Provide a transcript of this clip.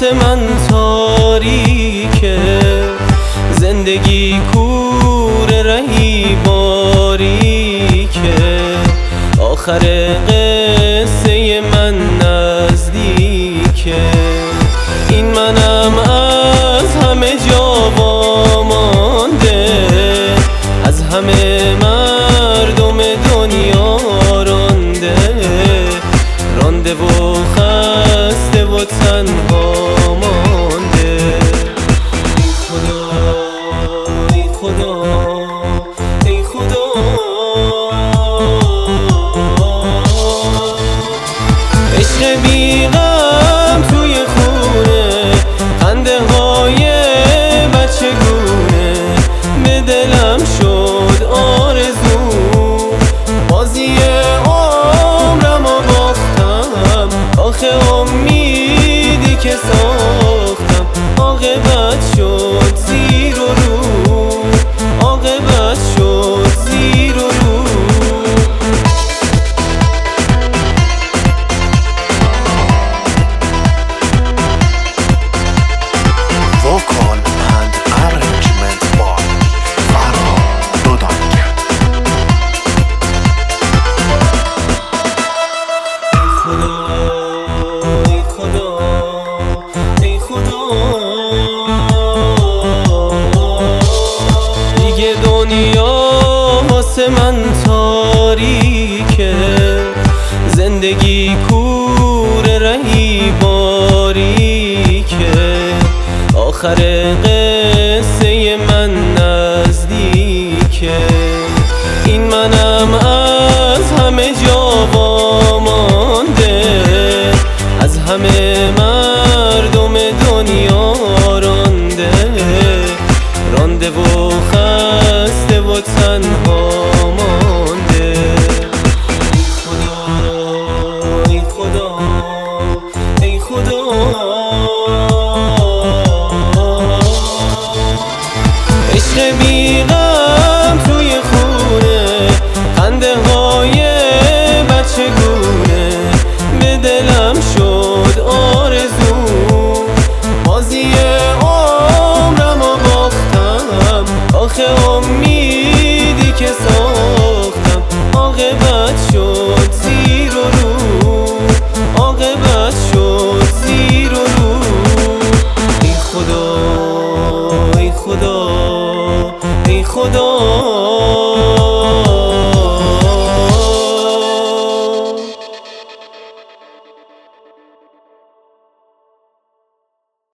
واسه من تاریکه، زندگی کوره رهی باریکه، آخر قصه من نزدیکه. این منم از همه جا وامانده، از همه مردم دنیا رانده و خسته و تنها مانده. ای خدا ای خدا ای خدا، عشق بی غم توی خونه، خنده های بچه گونه، به دلم شد آرزو، بازی عمرم و باختم، آخه امیدی که ساختم عاقبت شد زیر و رو، عاقبت شد زیر و رو. Vocal and arrangement by Farah Dodank. ای خدا ای خدا، دیگه دنیا واسه من تاریکه، زندگی کوره رهی باریکه، آخر قصه من نزدیکه. این منم از همه جا وامانده، از همه